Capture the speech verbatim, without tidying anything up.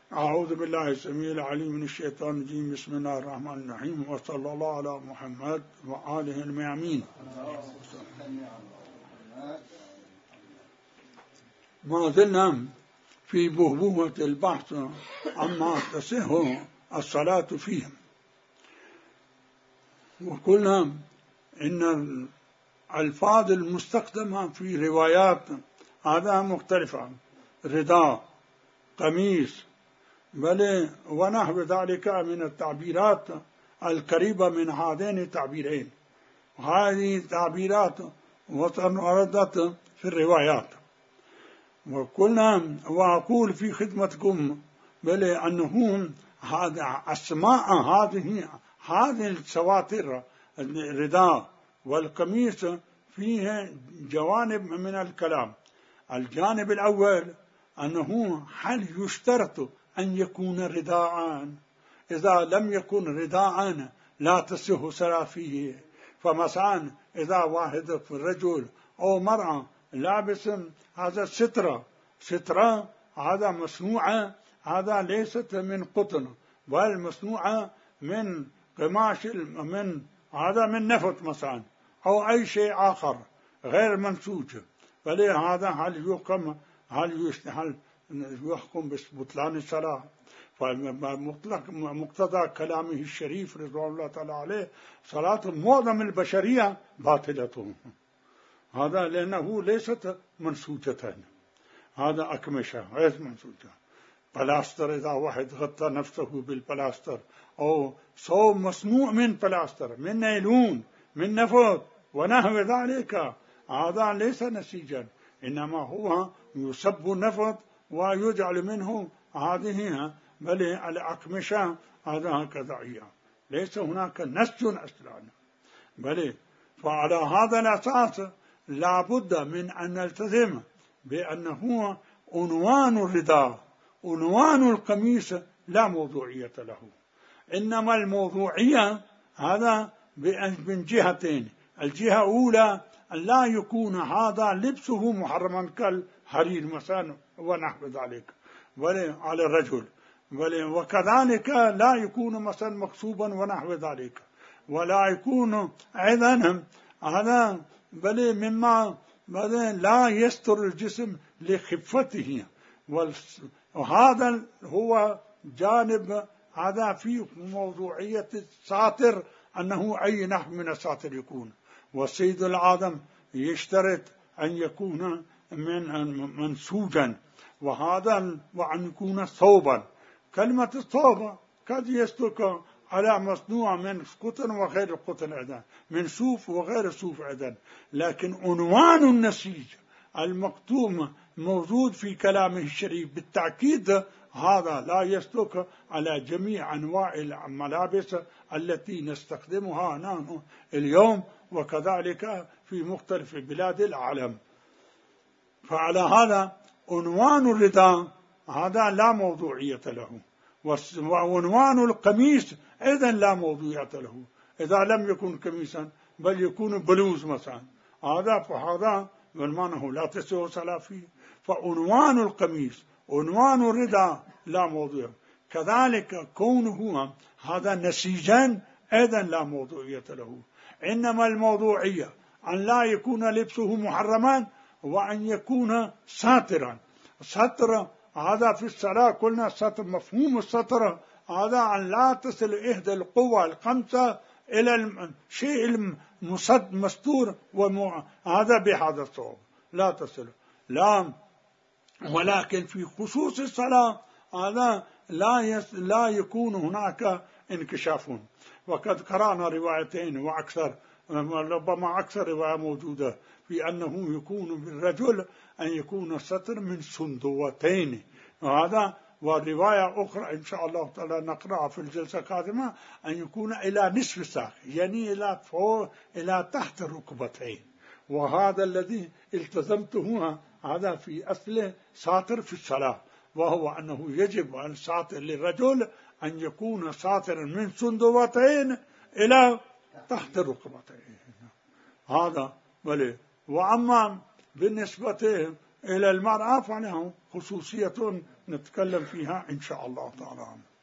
أعوذ بالله السميع العليم من الشيطان الرجيم. بسم الله الرحمن الرحيم، وصلى الله على محمد وآله الميامين. ما زلنا في بهبوة البحث عما تصح الصلاة فيهم، وقلنا إن الألفاظ المستخدمة في روايات هذا مختلفة، رداء، قميص، بل ونحو ذلك من التعبيرات القريبة من هذين التعبيرين. هذه تعبيرات وردت في الروايات. وقلنا وأقول في خدمتكم بل أنه هذا أسماء هذه هذه السواتر الرداء والقميص فيه جوانب من الكلام. الجانب الأول أنه هل يشترط أن يكون رداء؟ إذا لم يكن رداء لا تصح صلاة فيه. فمثلا إذا واحد في الرجل أو مرأة لابس هذا سترة سترة هذا مصنوعة، هذا ليست من قطن بل مصنوعة من قماش، من هذا من نفط مثلا أو أي شيء آخر غير منسوج، فلهذا هل يحكم هل هل يحكم ببطلان الصلاة؟ فمطلق مقتضى كلامه الشريف رضوان الله تعالى عليه صلاة معظم البشرية باطلة، هذا لأنه ليست منسوجة، هذا أكمشة غير منسوجة. بلاستر إذا واحد غطى نفسه بالبلاستر أو صوب مصنوع من بلاستر، من نيلون، من نفط ونحو ذلك، هذا ليس نسيجا، إنما هو يصب نفط ويجعل منه هذه بل الأقمشة، هذا هكذا هي، ليس هناك نسج أصلا بل. فعلى هذا الأساس لا بد من أن نلتزم بأنه عنوان الرداء عنوان القميص لا موضوعية له، إنما الموضوعية هذا من جهتين. الجهة الأولى أن لا يكون هذا لبسه محرما كالحرير مثلا ونحو ذلك بل على الرجل، بل وكذلك لا يكون مثلا مكسوبا ونحو ذلك، ولا يكون أيضا هذا بل مما بل لا يستر الجسم لخفته. وهذا هو جانب هذا في موضوعية الساتر، أنه أي نحو من الساتر يكون. والسيد العادم يشترط أن يكون من منسوجا، وهذا وأن يكون ثوبا. كلمة الثوب قد يستك على مصنوع من قطن وغير قطن أيضا، من صوف وغير صوف أيضا، لكن عنوان النسيج المكتوم موجود في كلامه الشريف بالتأكيد، هذا لا يستك على جميع أنواع الملابس التي نستخدمها نحن اليوم وكذلك في مختلف بلاد العالم. فعلى هذا عنوان الرداء هذا لا موضوعية له، وعنوان القميص أيضا لا موضوعية له إذا لم يكن قميصا بل يكون بلوز مثلا، هذا فهذا بالمعنى لا تصح صلاة فيه. فعنوان القميص عنوان الرداء لا موضوع، كذلك كونه هذا نسيجا أيضا لا موضوعية له، إنما الموضوعية أن لا يكون لبسه محرما وأن يكون ساترا. ستر هذا في الصلاة قلنا ستر، مفهوم الستر هذا أن لا تصل إحدى القوى الخمسة إلى الشيء المستور، وهذا بهذا الصوب لا تصل، لا. ولكن في خصوص الصلاة هذا لا يس لا يكون هناك انكشاف. وقد قرأنا روايتين وأكثر، ربما أكثر رواية موجودة في أنه يكون بالرجل أن يكون الستر من سندوتين، وهذا ورواية أخرى إن شاء الله تعالى نقرأها في الجلسة القادمة أن يكون إلى نصف الساق، يعني إلى فوق إلى تحت الركبتين. وهذا الذي التزمته هذا في أصل ساتر في الصلاة، وهو أنه يجب أن ساتر للرجل أن يكون ساترا من سندوتين إلى تحت الركبتين، هذا بل. وأما بالنسبة إلى المرأة فله خصوصية نتكلم فيها إن شاء الله تعالى.